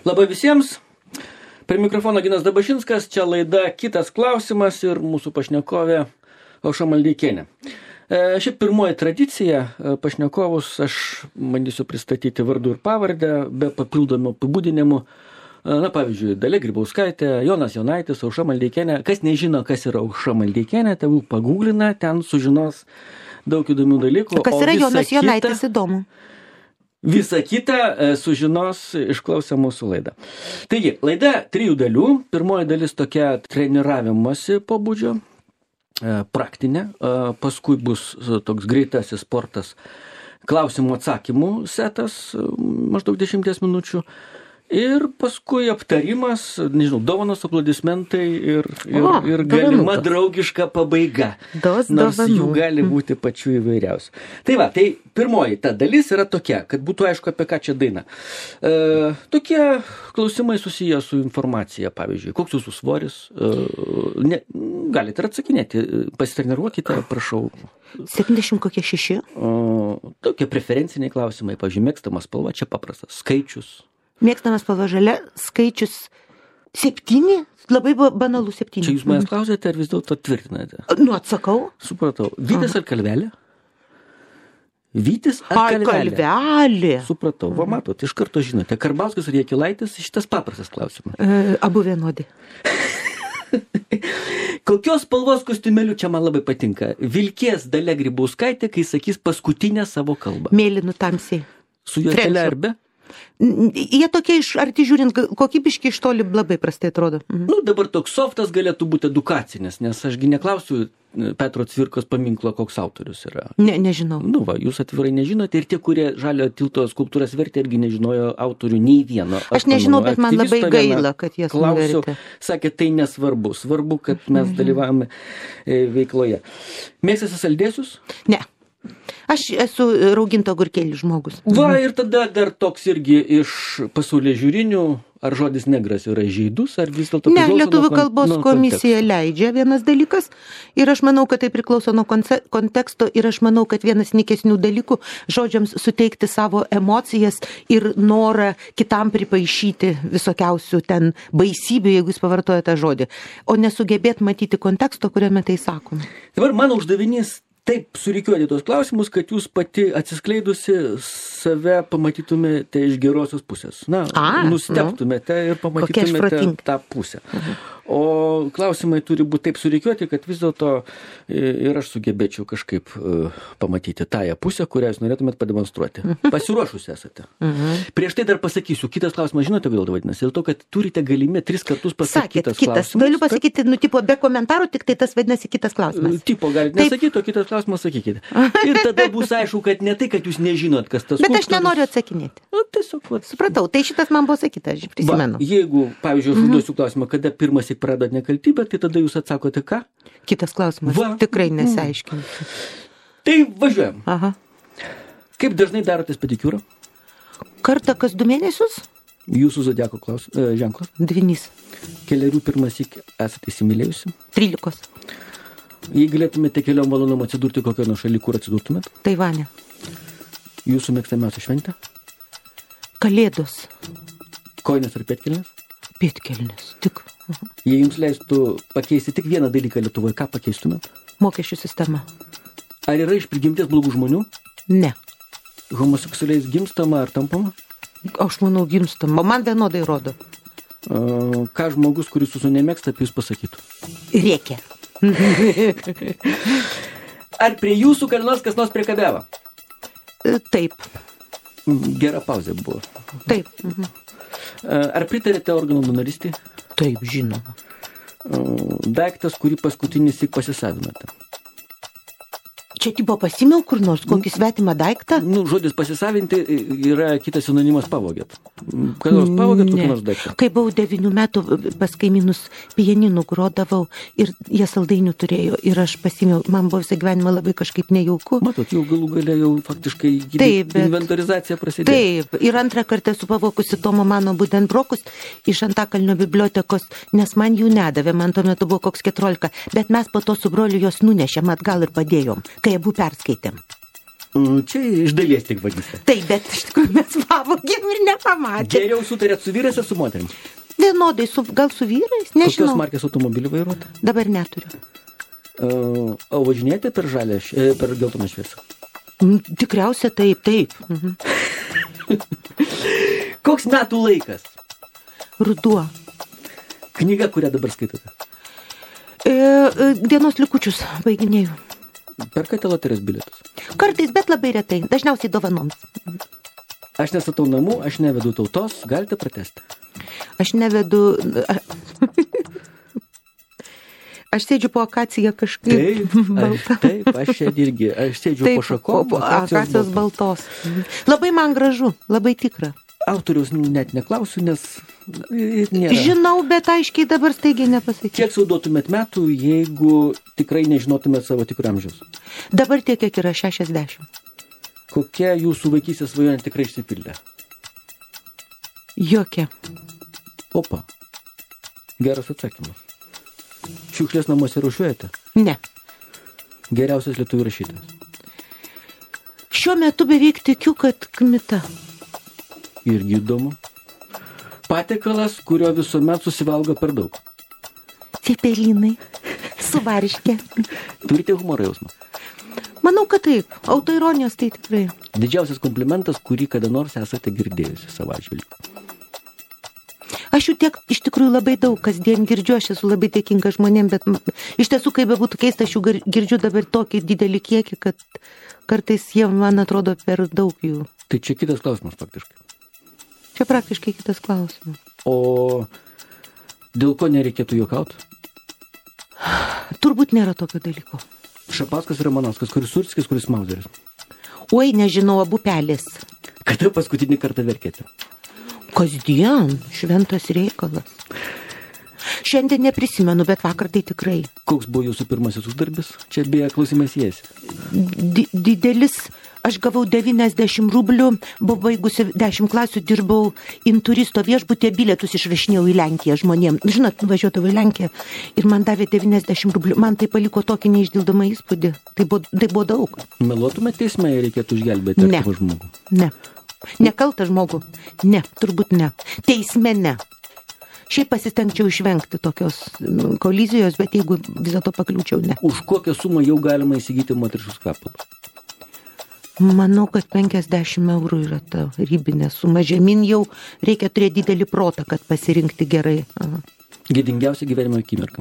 Labai visiems. Prie mikrofono Ginas Dabašinskas, čia laida Kitas klausimas ir mūsų pašnekovė Aušra Maldeikienė. Šiaip pirmoji tradicija pašnekovus aš bandysiu pristatyti vardu ir pavardę, be papildomų apibūdinimų. Na, pavyzdžiui, Dalia Grybauskaitė, Jonas Jonaitis, Aušra Maldeikienė. Kas nežino, kas yra Aušra Maldeikienė, tegul pagūglina, ten sužinos daug įdomių dalykų. Kas yra Jonas Jonaitis, įdomu. Visa kita sužinos išklausę mūsų laidą. Taigi, laida 3 dalių. Pirmoji dalis tokia treniravimosi pobūdžio, praktinė. Paskui bus toks greitasis sportas, klausimų atsakymų setas, maždaug 10 minučių. Ir paskui aptarimas, nežinau, dovanos, aplodismentai ir galima draugiška pabaiga. Nors jų gali būti pačių įvairiausių. Tai va, tai pirmoji ta dalis yra tokia, kad būtų aišku, apie ką čia daina. Tokie klausimai susiję su informacija, pavyzdžiui, koks jūsų svoris. Galite ir atsakinėti, pasitreniruokite, prašau. 76. Tokie preferenciniai klausimai, pavyzdžiui, mėgstamas spalva, čia paprastas, skaičius. Mėgstamas spalva žalia, skaičius 7, labai banalų 7. Čia jūs manęs klausėte, ar vis dėlto tvirtinate? Atsakau. Supratau. Vytis ar kalvelė? Vytis ar kalvelė? Supratau. Va, matot, iš karto žinote. Karbauskis ar Jakilaitis, šitas paprastas klausimas. Abu vienodi. Kokios spalvos kostiumėlių čia man labai patinka? Vilkės Dalia Grybauskaitė, kai sakys paskutinę savo kalbą. Mėlynu tamsiai. Su juostele ar be? Jie tokie iš arti žiūrint, kokybiški iš toli labai prastai atrodo. Nu, dabar toks softas galėtų būti edukacinis, nes ašgi neklausiu Petro Cvirkos paminklo, koks autorius yra. Nežinau. Nu va, jūs atvirai nežinote ir tie, kurie Žaliojo tilto skulptūras vertė, irgi nežinojo autorių nei vieno. Aš nežinau, bet man labai gaila, kad jas nuvertė. Sakė, tai nesvarbu. Svarbu, kad mes dalyvavome veikloje. Mėgstate saldėsius? Ne. Aš esu rauginto agurkėlių žmogus. Va, ir tada dar toks irgi iš pasaulio žiūrinių, ar žodis negras yra žydus, ar vis dėlto... Ne, Lietuvių kalbos komisija leidžia vienas dalykas ir aš manau, kad tai priklauso nuo konteksto ir aš manau, kad vienas nikesnių dalykų žodžiams suteikti savo emocijas ir norą kitam pripaišyti visokiausių ten baisybių, jeigu jūs pavartoja tą žodį, o nesugebėt matyti konteksto, kuriame tai sakom. Dabar mano uždavinys taip surikiuoti tos klausimus, kad jūs pati atsiskleidusi save pamatytumėte iš gerosios pusės. Na, nustebtumėte ir pamatytumėte tą pusę. O klausimai turi būti taip surikiuoti, kad vis dėlto ir aš sugebėčiau kažkaip pamatyti tąją pusę, kurią jūs norėtumėt pademonstruoti. Pasiruošus esate. Prieš tai dar pasakysiu, kitas klausimas, žinote, kodėl vadinasi? Dėl to, kad turite galimybę 3 kartus pasakyti kitas klausimas. Galiu pasakyti, tipo be komentarų, tik tai tas vadinasi kitas klausimas. Tipo galite nesakyti, o kitas klausimas sakykite. Ir tada bus aišku, kad ne tai, kad jūs nežinot, kas tas skulptorius. Bet aš nenoriu atsakinėti. Tiesiog, supratau, tai šitas man buvo sakyta, aš prisimenu. Jeigu, pavyzdžiui, aš užduosiu klausimą, kada pirmas pradat nekaltybę, tai tada jūs atsakote ką? Kitas klausimas. Tikrai nesiaiškinti. Tai važiuojam. Aha. Kaip dažnai darotės pedikiūrą? Kartą kas 2 mėnesius? Jūsų zodiako ženklas? Dvinys. Kelerių pirmąsyk esate įsimylėjusi? 13. Jei galėtumėte keliom valandom atsidurti kokio nuo šaly, kur atsidurtumėt? Taivane. Jūsų mėgstamiausia šventė? Kalėdos. Kojinės ar pėdkelnės? Pėdkelnės, tik. Jei jums leistų pakeisti tik vieną dalyką Lietuvoje, ką pakeistumėt? Mokesčių sistema. Ar yra iš prigimties blogų žmonių? Ne. Homoseksualiais gimstama ar tampama? Aš manau gimstama, man vienodai rodo. Ką žmogus, kuris jūsų nemėgsta, apie jūs pasakytų? Rėkia. Ar prie jūsų kas nors priekabiavo? Taip. Gera pauzė buvo. Taip. Ar pritarėte organų donorystei? Taip, žinoma. Daiktas, kurį paskutinįsyk pasisavinote? Čia tipo pasimiau kur nors, kokį svetimą daiktą? Žodis pasisavinti yra kitas sinonimas pavogėt. Kada nors pavogėt kokį nors daiktą? Kai buvau 9 metų pas kaimynus pianinų grodavau ir jie saldainių turėjo ir aš pasimiau, man buvo visą gyvenimą labai kažkaip nejauku. Matot, jau galų galia jau faktiškai inventorizacija prasidėjo. Taip, ir antrą kartą esu pavokusi Tomo mano Budenbrokus iš Antakalnio bibliotekos, nes man jų nedavė, man tuo metu buvo koks 14, bet mes po to su broliu jos nunešėm atgal ir padėjom, kai abu perskaitėm. Čia iš dalies tik vagystė. Taip, bet iš tikrųjų mes pavogėm ir nepamatėm. Geriau sutarėt su vyrais ar su moterim? Vienodai, gal su vyrais, nežinau. Kokios markės automobilį vairuoti? Dabar neturiu. O važinėti per žalę, per geltoną šviesą? Tikriausia taip. Koks metų laikas? Ruduo. Knyga, kurią dabar skaitote? Dienos likučius baiginėjau. Perkate loterijos bilietus? Kartais, bet labai retai. Dažniausiai dovanoms. Aš nestatau namų, aš nevedu tautos. Galite pratesti? Aš nevedu... Aš sėdžiu po akaciją kažkaip. Taip, aš čia irgi. Aš sėdžiu po šakom. Akacijos baltos. Labai man gražu, labai tikra. Autoriaus net neklausiu, nes nėra. Žinau, bet aiškiai dabar staigiai nepasakysiu. Kiek sau duotumėt metų, jeigu tikrai nežinotumėt savo tikrų amžiaus? Dabar tiek, kiek yra 60. Kokia jūsų vaikystės svajonė tikrai išsipildė? Jokia. Opa. Geras atsakymas. Šiukšlės namuose rūšiuojate? Ne. Geriausias lietuvių rašytojas? Šiuo metu beveik tikiu, kad Kmita. Irgi įdomu. Patiekalas, kurio visuomet susivalgo per daug? Cepelinai. Su varške. Turite humoro jausmą? Manau, kad taip. Autoironijos tai tikrai. Didžiausias komplimentas, kurį kada nors esate girdėjusi savo atžvilgiu? Aš jų tiek iš tikrųjų labai daug kasdien girdžiu, aš esu labai dėkinga žmonėm, bet iš tiesų, kaip bebūtų keista, aš jų girdžiu dabar tokį didelį kiekį, kad kartais jie man atrodo per daug jų. Tai čia kitas klausimas faktiškai. Čia praktiškai kitas klausimas. O dėl ko nereikėtų juokauti? Turbūt nėra tokio dalyko. Šapauskas ir Ramanauskas, kuris Surskis, kuris Mauzeris? Oi, nežinau, abu pelės. Kada paskutinį kartą verkėte? Kasdien, šventas reikalas. Šiandien neprisimenu, bet vakar tai tikrai. Koks buvo jūsų pirmasis uždarbis? Čia beje klausimais jėsi. Didelis, aš gavau 90 rublių, buvau baigusi 10 klasių, dirbau inturisto viešbutė, bilietus išrašinėjau į Lenkiją žmonėm. Žinot, važiuodavau į Lenkiją ir man davė 90 rublių. Man tai paliko tokį neišdildomą įspūdį. Tai buvo daug. Meluotumėte teisme, reikėtų išgelbėti artimą žmogų? Ne. Nekaltą žmogų? Ne, turbūt ne. Teisme ne. Šiaip pasistengčiau išvengti tokios kolizijos, bet jeigu vis dėlto pakliūčiau, ne. Už kokią sumą jau galima įsigyti moteriškus kvepalus? Manau, kad 50 eurų yra ta ribinė suma. Žemyn jau reikia turėti didelį protą, kad pasirinkti gerai. Aha. Gėdingiausia gyvenimo akimirka?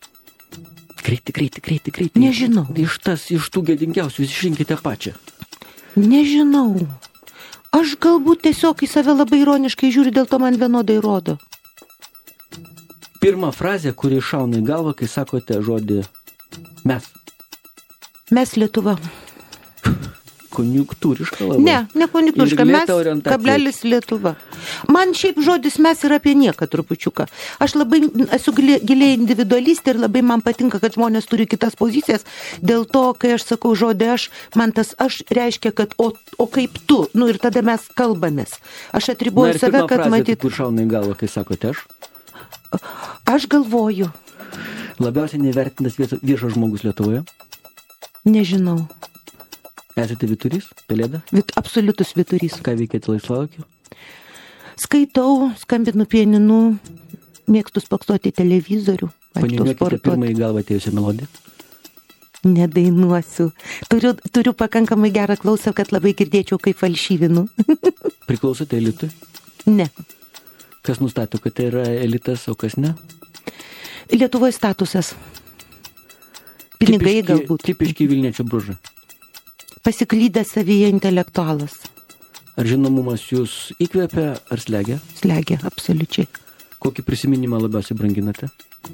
Greitai. Nežinau. Iš tų gėdingiausių išrinkite pačią. Nežinau. Aš galbūt tiesiog į save labai ironiškai žiūriu, dėl to man vienodai rodo. Pirma frazė, kuri šauna į galvą, kai sakote žodį mes. Mes Lietuva. Konjunktūriška labai. Ne konjunktūriška. Mes kablelis Lietuva. Man šiaip žodis mes yra apie nieką trupučiuką. Aš labai esu giliai individualistė ir labai man patinka, kad žmonės turi kitas pozicijas. Dėl to, kai aš sakau žodį aš, man tas aš reiškia, kad o kaip tu. Nu ir tada mes kalbamės. Aš atriboju save, kad matyt. Kur šauna į galvą, kai sakote aš? Aš galvoju. Labiausiai nevertintas viešas žmogus Lietuvoje? Nežinau. Esate vyturys? Pelėda? Absoliutus vyturys. Ką veikėte laisvalaikiu? Skaitau, skambinu pianinu, mėgstu spoksoti televizorių. Paniuniuokite pirmą į galvą atėjusią melodiją? Nedainuosiu. Turiu pakankamai gerą klausą, kad labai girdėčiau, kaip falšyvinu. Priklausote elitui? Ne. Kas nustato, kad tai yra elitas, o kas ne? Lietuvoje statusas. Pinigai galbūt. Tipiški Vilniečio bruožai. Pasiklydęs savyje intelektualas. Ar žinomumas jūs įkvėpia ar slegia? Slegia, absoliučiai. Kokį prisiminimą labiausiai branginate?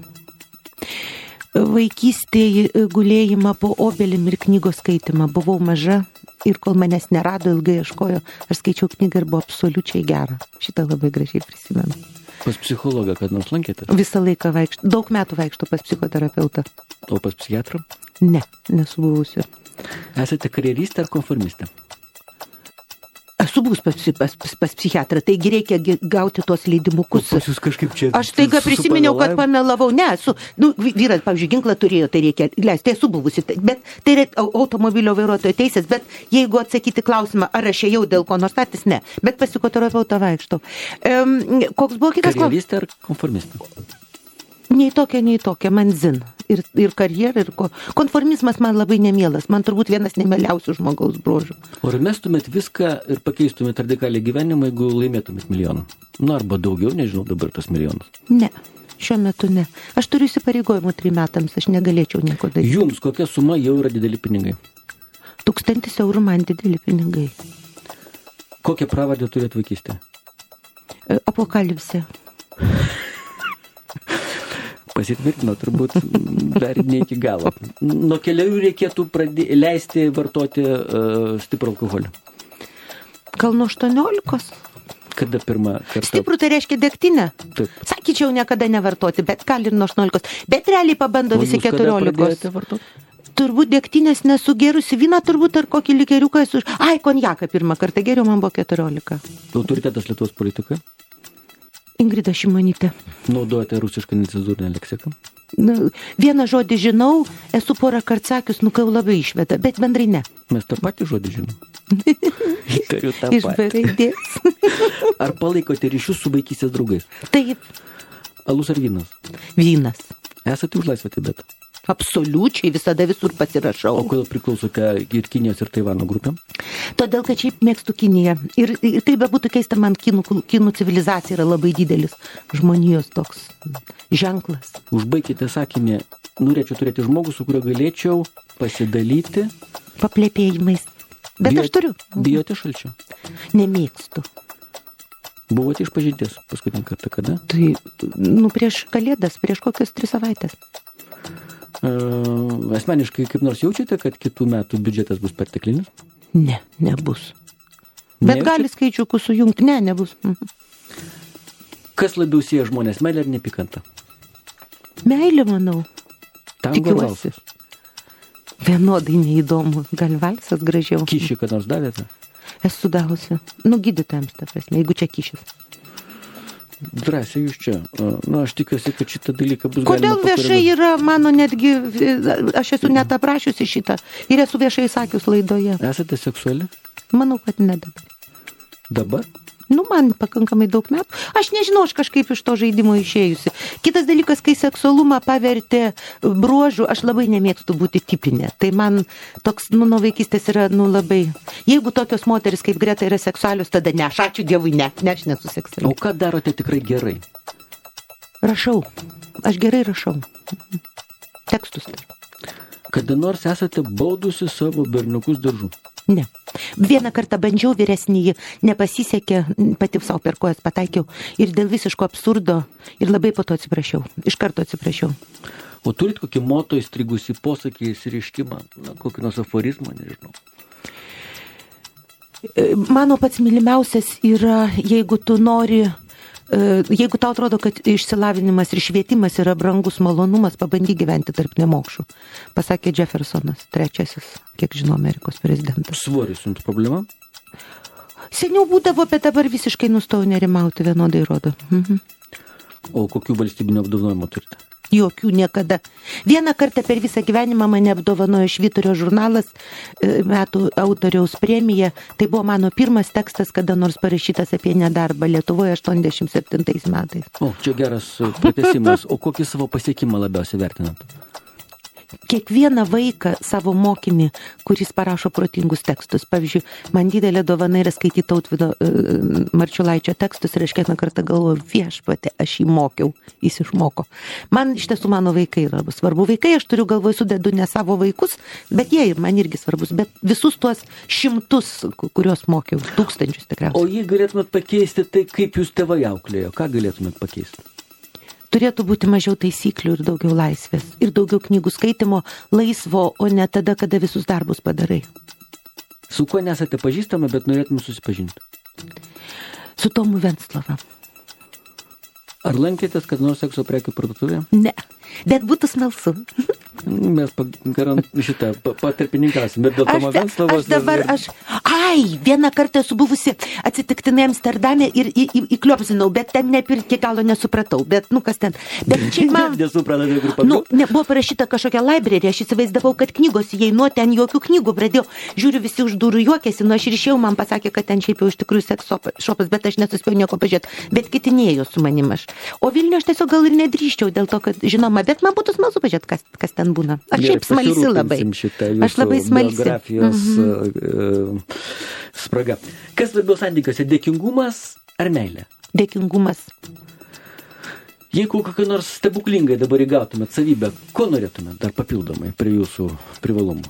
Vaikystėje gulėjimą po obelim ir knygos skaitimą. Buvau maža ir kol manęs nerado, ilgai ieškojo, aš skaičiau knygą ir buvo absoliučiai gera. Šitą labai gražiai prisimenu. Pas psichologą kad nors lankėte? Visą laiką daug metų vaikšto pas psichoterapeutą. O pas psichiatrą? Ne, nesu buvusi. Esate karjeristė ar konformistė? subūs pas psichiatrą, taigi reikia gauti tuos leidimukus. Pas jūs kažkaip čia... Aš taiga prisiminiau, kad pamelavau. Ne, vyras, pavyzdžiui, ginklą turėjo, tai reikia leisti, tai esu buvusi. Bet tai yra automobilio vairuotojo teisės, bet jeigu atsakyti klausimą, ar aš ėjau dėl ko nors statis, ne. Bet pas psichoterapeutą vaikštau. Koks buvo kitas klausimas? Karjeristė ar konformistė? Nei tokia, man zin. Ir karjera, ir konformizmas man labai nemielas. Man turbūt vienas nemieliausių žmogaus bruožų. O ar mestumėt viską ir pakeistumėt radikaliai gyvenimą, jeigu laimėtumėt milijoną? Nu, arba daugiau, nežinau dabar tas milijonas. Ne, šiuo metu ne. Aš turiu įsipareigojimų 3 metams, aš negalėčiau nieko daryti. Jums kokia suma jau yra dideli pinigai? 1000 eurų man dideli pinigai. Kokią pravardę turėt vaikystę? Apokalipsė. Pasitvirtino, turbūt dar ne iki galo. Nuo kelių reikėtų leisti vartoti stiprų alkoholį. Gal nuo 18? Kada pirmą kartą? Stiprų tai reiškia degtinę. Taip. Sakyčiau, niekada nevartoti, bet gal ir nuo 18. Bet realiai pabando visi 14. O jūs kada pradėjote vartoti? Turbūt degtinės nesu gerusi, vyną turbūt ar kokį likeriuką esu. Ai, konjaką pirmą kartą geriau, man buvo 14. Autoritetas Lietuvos politikoje? Ingrida Šimonytė. Naudojate rusišką necenzūrinę leksiką? Vieną žodį žinau, esu porą kartų sakius, kai labai išveda, bet bendrai ne. Mes tą patį žodį žinom. Tariu tą Iš patį. raidės. Ar palaikote ryšius su vaikystės draugais? Taip, Alus ar vynas? vynas. Esate už laisvą Tibetą? Absoliučiai, visada visur pasirašau. O kodėl priklausote ir Kinijos ir Taivano grupėm? Todėl, kad šiaip mėgstu Kiniją. Ir tai bebūtų keista, man kinų civilizacija yra labai didelis žmonijos toks ženklas. Užbaikite sakinį, norėčiau turėti žmogų, su kuriuo galėčiau pasidalyti. Paplėpėjimais. Bet aš turiu. Bijote šalčio? Nemėgstu. Buvote išpažinties paskutinį kartą kada? Tai, prieš Kalėdas, prieš kokias 3 savaitės. Asmeniškai kaip nors jaučiate, kad kitų metų biudžetas bus perteklinis? Ne, nebus. Bet gali skaičiukų sujungti. Ne, nebus. Kas labiau sieja žmonės, meilė ar nepykanta? Meilė, manau. Tango ar valsas? Vienodai neįdomu. Gal valsas gražiau. Kyšį, kad nors davėte? Esu davusi. Gydytojams, ta prasme, jeigu čia kyšis. Drąsiai jūs čia. Aš tikiuosi, kad šitą dalyką bus Kodėl galima viešai yra, mano netgi, aš esu net aprašiusi šitą ir esu viešai sakius laidoje. Esate seksuali? Manau, kad ne dabar. Dabar? Man pakankamai daug metų. Aš nežinau, aš kažkaip iš to žaidimo išėjusi. Kitas dalykas, kai seksualumą pavertė bruožų, aš labai nemėgstu būti tipinė. Tai man toks, nuo vaikystės yra, labai... Jeigu tokios moteris kaip Greta yra seksualius, tada ne, aš ačiū Dievui, ne, aš nesu seksuali. O ką darote tikrai gerai? Rašau. Aš gerai rašau. Tekstus. Kada nors esate baudusi savo berniukus daržu? Ne. Vieną kartą bandžiau, vyresnįjį, nepasisekė, pati savo per kojas pataikiau ir dėl visiško absurdo ir labai po to atsiprašiau. Iš karto atsiprašiau. O turit kokį moto įstrigusį posakį, įsireiškimą, kokį nors aforizmą, nežinau. Mano pats mylimiausias yra, jeigu tu nori, jeigu tau atrodo, kad išsilavinimas ir švietimas yra brangus malonumas, pabandyk gyventi tarp nemokšų. Pasakė Jeffersonas, 3, kiek žinau, Amerikos prezidentas. Svoris jums problema? Seniau būdavo, bet dabar visiškai nustojau nerimauti, vienodai rodo. O kokių valstybinių apdovanojimų turite? Jokių niekada. Vieną kartą per visą gyvenimą mane apdovanojo Švyturio žurnalas metų autoriaus premija. Tai buvo mano pirmas tekstas, kada nors parašytas apie nedarbą Lietuvoje 87 metais. O, čia geras pratęsimas. O kokį savo pasiekimą labiausiai vertinat? Kiekvieną vaiką savo mokinį, kuris parašo protingus tekstus. Pavyzdžiui, man didelė dovana yra skaityti Tautvydo Marčiulaičio tekstus ir aš kiekvieną kartą galvoju, viešpatie, aš jį mokiau, jis išmoko. Man iš tiesų mano vaikai yra svarbu. Vaikai, aš turiu galvoje, sudedu ne savo vaikus, bet jie man irgi svarbus. Bet visus tuos 100, kuriuos mokiau, 1000 tikriausiai. O jei galėtumėt pakeisti, tai kaip jūs tėvai auklėjo? Ką galėtumėt pakeisti? Turėtų būti mažiau taisyklių ir daugiau laisvės. Ir daugiau knygų skaitimo laisvo, o ne tada, kada visus darbus padarai. Su kuo nesate pažįstama, bet norėtume susipažinti? Su Tomu Venclova. Ar lankėtės kad nors sekso prekių parduotuvėje? Ne, bet būtų smalsu. Mes patarpininkasim, bet dėl Tomo Venclovos... Ai, vieną kartą esu buvusi atsitiktinai Amsterdame ir įkliopsinau, bet ten iki galo nesupratau. Bet, kas ten. Bet čia man... Buvo parašyta kažkokia library, aš įsivaizdavau, kad knygos įeinu, ten jokių knygų pradėjau. Žiūriu, visi už durų juokėsi, aš ir išėjau, man pasakė, kad ten šiaip jau iš tikrųjų seks šopas, bet aš nesuspėjau nieko pažiūrėti. Bet kiti nėjo su manim aš. O Vilniuje aš tiesiog gal ir nedrįščiau dėl to, kad žinoma, bet man būtų smalsu pažiūrėti, kas ten būna. Aš šiaip smalsi labai. Aš labai smalsi. Spraga. Kas labiau santykiuose, dėkingumas ar meilė? Dėkingumas. Jeigu kokį nors stebuklingai dabar įgautumėt savybę, ko norėtumėt dar papildomai prie jūsų privalumų?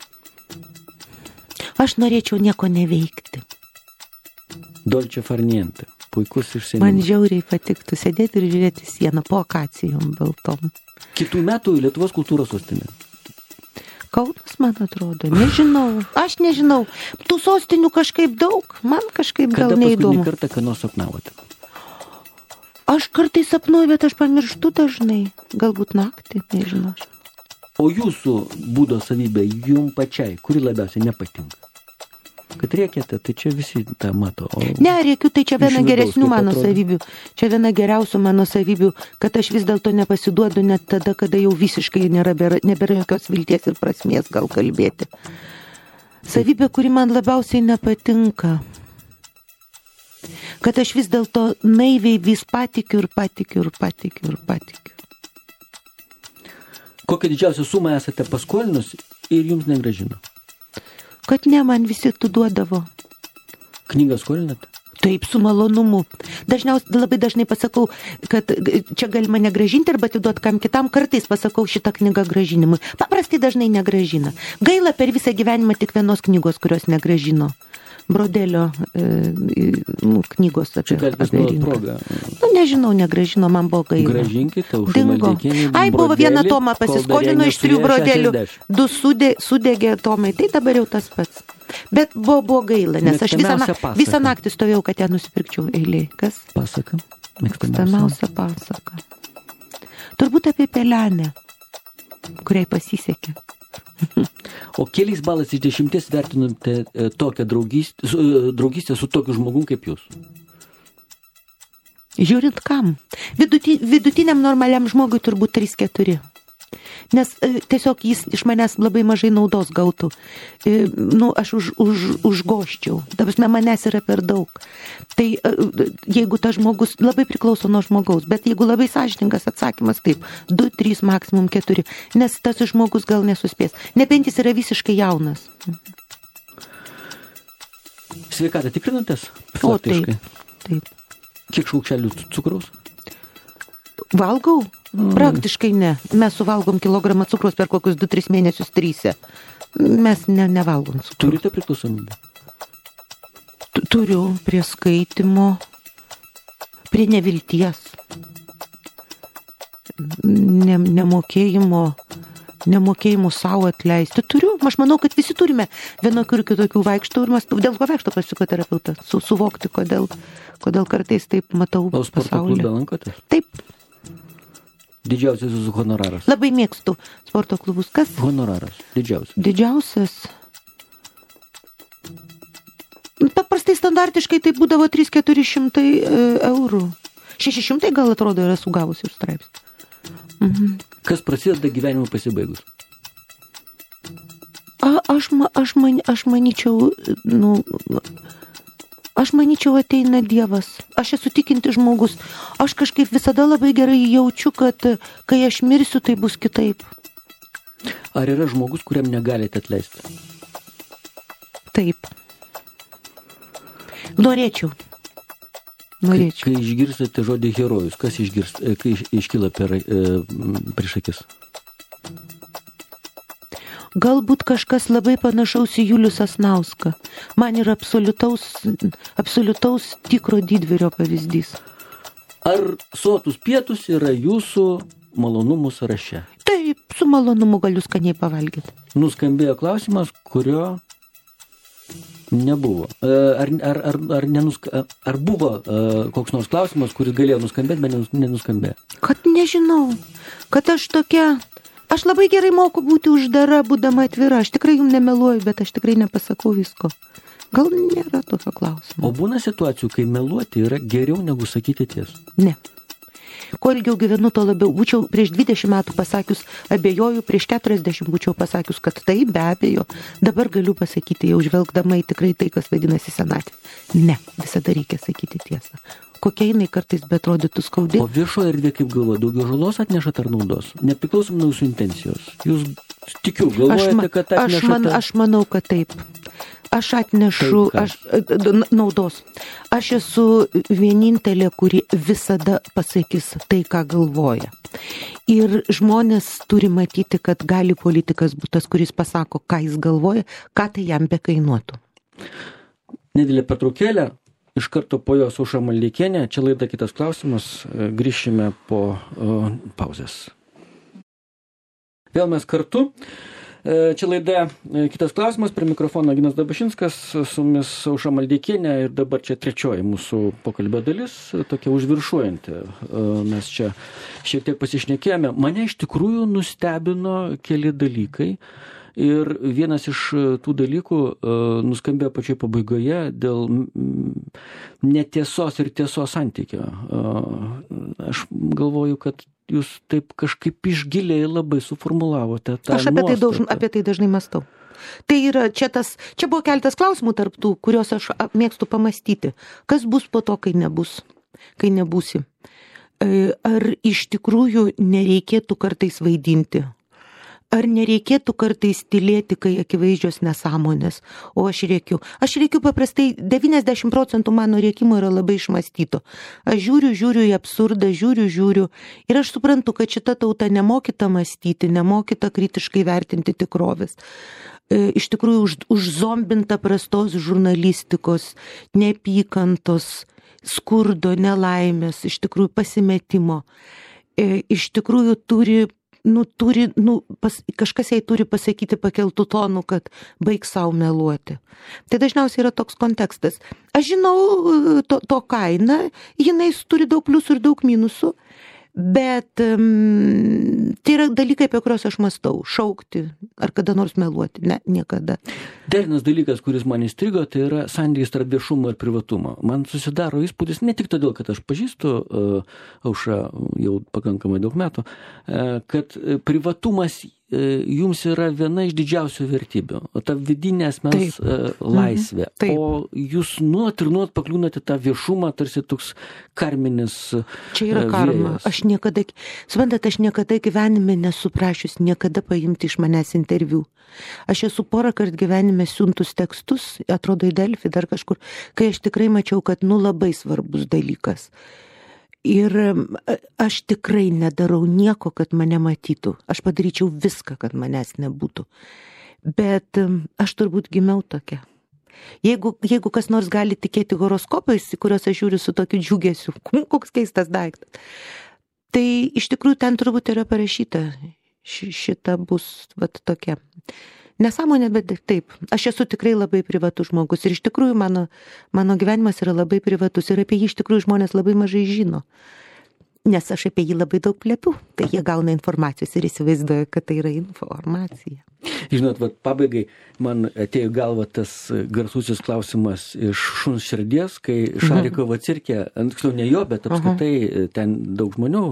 Aš norėčiau nieko neveikti. Dolce far niente. Puikus išsiėmimas. Man žiauriai patiktų sėdėti ir žiūrėti sieną po akacijom baltom. Kitų metų Lietuvos kultūros sostinė. Kaunas, man atrodo. Nežinau. Aš nežinau. Tų sostinių kažkaip daug. Man kažkaip gal neįdomu. Kada paskutinį kartą ką nors sapnavote? Aš kartais sapnuoju, bet aš pamirštu dažnai. Galbūt naktį, nežinau. O jūsų būdo savybė jum pačiai, kuri labiausiai nepatinka? Kad rėkėte, tai čia visi tą mato. Ne, rėkiu, tai čia viena geresnių mano savybių. Čia viena geriausių mano savybių, kad aš vis dėlto nepasiduodu net tada, kada jau visiškai nebėra jokios vilties ir prasmės gal kalbėti. Savybė, kuri man labiausiai nepatinka. Kad aš vis dėlto naiviai vis patikiu. Kokią didžiausią sumą esate paskolinus ir jums negrąžino? Kad ne, man visi tu duodavo. Knygą skolinat? Taip, su malonumu. Labai dažnai pasakau, kad čia galima negrąžinti arba atiduoti kam kitam. Kartais pasakau šitą knygą grąžinimui. Paprastai dažnai negrąžina. Gaila per visą gyvenimą tik vienos knygos, kurios negrąžino. Brodelio knygos apie rinką. Nežinau, negrąžino, man buvo gaila. Gražinkite, dingo. Ai, buvo vieną tomą pasiskolino iš 3 brodelių. 2 sudegė tomai, tai dabar jau tas pats. Bet buvo gaila, nes aš visą naktį stovėjau, kad ją nusipirkčiau eilėj. Kas? Pasaka. Mėgstamiausia pasaka. Turbūt apie pelenę, kuriai pasisekė. O keliais balais iš 10 vertinate tokią draugystę su tokiu žmogum kaip jūs? Žiūrint kam. Vidutiniam normaliam žmogui turbūt 3-4. Nes tiesiog jis iš manęs labai mažai naudos gautų. Aš užgoščiau. Dabar manęs yra per daug. Tai jeigu tas žmogus, labai priklauso nuo žmogaus, bet jeigu labai sąžiningas atsakymas, taip, 2, 3, maksimum 4, nes tas žmogus gal nesuspės. Nebent jis yra visiškai jaunas. Sveikatą tikrinatės? O, taip. Kiek šaukštelių cukraus? Valgau? Praktiškai ne. Mes suvalgom kilogramą cukraus per kokius 2-3 mėnesius 3. Mes nevalgom cukraus. Turite priklausomybę? Turiu prie skaitimo, prie nevilties, nemokėjimo savo atleisti. Turiu, aš manau, kad visi turime vienokių ir kitokių vaikštų ir dėl ko vaikšto pas psichoterapeutą, suvokti, kodėl kartais taip matau pasaulį. O sporto klube lankotės? Taip. Didžiausias jūsų honoraras? Labai mėgstu sporto klubus. Kas? Honoraras. Didžiausias. Didžiausias. Paprastai standartiškai tai būdavo 300-400 eurų. 600 gal atrodo yra sugavusi ir straipsnį. Mhm. Kas prasideda gyvenimui pasibaigus? Aš manyčiau ateina Dievas. Aš esu tikintis žmogus. Aš kažkaip visada labai gerai jaučiu, kad kai aš mirsiu, tai bus kitaip. Ar yra žmogus, kuriam negalite atleisti? Taip. Norėčiau. Kai išgirstate žodį herojus, kas kai iškyla prieš akis? Galbūt kažkas labai panašaus į Julių Sasnauską. Man yra absoliutaus tikro didvyrio pavyzdys. Ar sotus pietus yra jūsų malonumų sąraše? Taip, su malonumu galiu skaniai pavalgyti. Nuskambėjo klausimas, kurio nebuvo. Ar buvo koks nors klausimas, kuris galėjo nuskambėti, bet nenuskambėjo? Kad nežinau. Kad aš tokia... Aš labai gerai moku būti uždara, būdama atvira. Aš tikrai jums nemeluoju, bet aš tikrai nepasakau visko. Gal nėra tokio klausimo. O būna situacijų, kai meluoti yra geriau negu sakyti tiesą? Ne. Kuo ilgiau gyvenu, to labiau. Būčiau prieš 20 metų pasakius, abejoju, prieš 40 būčiau pasakius, kad tai be abejo. Dabar galiu pasakyti, jau žvelgdama į tikrai tai, kas vadinasi senatvė. Ne, visada reikia sakyti tiesą. Kokia jinai kartais beatrodytų skaudi. O viešoje erdvėje, kaip galvoja, daugiau žalos atneša ar naudos? Nepriklausomai nuo jūsų intencijos. Jūs tikiu, galvojate, kad atnešate... Aš manau, kad taip. Aš atnešu naudos. Aš esu vienintelė, kuri visada pasakys tai, ką galvoja. Ir žmonės turi matyti, kad gali politikas būti tas, kuris pasako, ką jis galvoja, ką tai jam bekainuotų. Nedidelė pertraukėlė. Iš karto po jos Aušra Maldeikienė. Čia laida Kitas klausimas. Grįšime po pauzės. Vėl mes kartu. Čia laida Kitas klausimas. Prie mikrofono Ginas Dabašinskas. Su mumis Aušra Maldeikienė. Ir dabar čia trečioji mūsų pokalbio dalis. Tokia užviršuojanti. Mes čia šiek tiek pasišnekėjome. Mane iš tikrųjų nustebino keli dalykai. Ir vienas iš tų dalykų nuskambėjo pačioj pabaigoje dėl netiesos ir tiesos santykio. Aš galvoju, kad jūs taip kažkaip išgiliai labai suformulavote tą nuostatą. Aš apie tai dažnai mąstau. Tai yra, čia buvo keletas klausimų tarp tų, kuriuos aš mėgstu pamastyti. Kas bus po to, kai nebūsi? Ar iš tikrųjų nereikėtų kartais vaidinti? Ar nereikėtų kartais tylėti, kai akivaizdžios nesąmonės, o aš rėkiu? Aš rėkiu paprastai, 90% mano rėkimo yra labai išmąstyto. Aš žiūriu į absurdą, žiūriu ir aš suprantu, kad šita tauta nemokyta mąstyti, nemokyta kritiškai vertinti tikrovės. Iš tikrųjų užzombinta prastos žurnalistikos, neapykantos, skurdo, nelaimės, iš tikrųjų pasimetimo. Iš tikrųjų kažkas jai turi pasakyti pakeltų tonų, kad baig savo meluoti. Tai dažniausiai yra toks kontekstas. Aš žinau to kainą, jinai turi daug pliusų ir daug minusų, bet tai yra dalykai, apie kuriuos aš mąstau. Šaukti ar kada nors meluoti. Ne, niekada. Dar vienas dalykas, kuris man įstrigo, tai yra santykis tarp viešumo ir privatumo. Man susidaro įspūdis, ne tik todėl, kad aš pažįstu Aušrą jau pakankamai daug metų, kad privatumas jums yra viena iš didžiausių vertybių. O ta vidinė asmens laisvė. Taip. O jūs nuot pakliūnate tą viešumą, tarsi toks karminis Čia yra karma. vėjas. Aš niekada gyvenime nesuprašius niekada paimti iš manęs interviu. Aš esu porą kart gyvenime siuntus tekstus, atrodo į Delfį, dar kažkur, kai aš tikrai mačiau, kad labai svarbus dalykas. Ir aš tikrai nedarau nieko, kad mane matytų. Aš padaryčiau viską, kad manęs nebūtų. Bet aš turbūt gimiau tokia. Jeigu kas nors gali tikėti horoskopais, į kuriuos aš žiūriu su tokiu džiugesiu, koks keistas daiktas, tai iš tikrųjų ten turbūt yra parašyta, šita bus tokia. Nesąmonė, bet taip. Aš esu tikrai labai privatus žmogus ir iš tikrųjų mano gyvenimas yra labai privatus ir apie jį iš tikrųjų žmonės labai mažai žino. Nes aš apie jį labai daug plepiu, tai jie gauna informacijos ir įsivaizduoja, kad tai yra informacija. Žinot, pabaigai man atėjo galva tas garsusis klausimas iš šuns širdies, kai Šarikovo cirke, tiksliau ne jo, bet apskritai ten daug žmonių,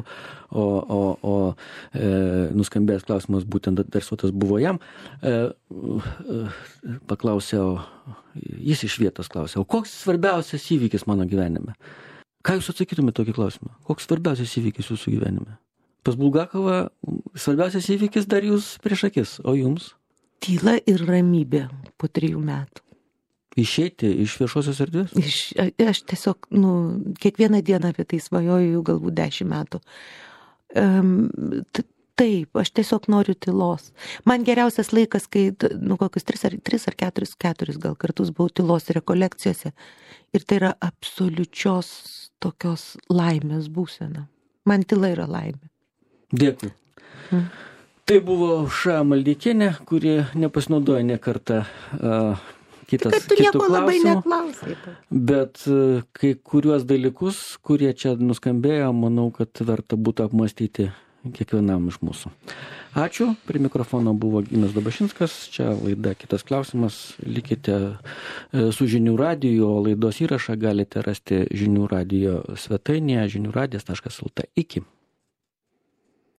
o nuskambėjęs klausimas būtent adresuotas buvo jam, paklausė, jis iš vietos klausė, o koks svarbiausias įvykis mano gyvenime? Ką jūs atsakytumėte tokį klausimą? Koks svarbiausias įvykis jūsų gyvenime? Pas Bulgakovą svarbiausias įvykis dar jūs prieš akis, o jums? Tyla ir ramybė po 3 metų. Išeiti iš viešosios erdvės? Aš tiesiog, kiekvieną dieną apie tai svajoju jau galbūt 10 metų. Taip, aš tiesiog noriu tylos. Man geriausias laikas, kai, kokius 3 ar 4 gal kartus buvau tylos rekolekcijose. Ir tai yra absoliučios tokios laimės būsena. Man tyla yra laimė. Dėkui. Tai buvo Aušra Maldeikienė, kuri nepasinaudoja ne kartą kitų klausimų. Bet kai kuriuos dalykus, kurie čia nuskambėjo, manau, kad verta būtų apmąstyti kiekvienam iš mūsų. Ačiū, prie mikrofono buvo Ginas Dabašinskas, čia laida Kitas klausimas, likite su Žinių radiju, o laidos įrašą galite rasti Žinių radijo svetainėje žiniųradijas.lt. Iki.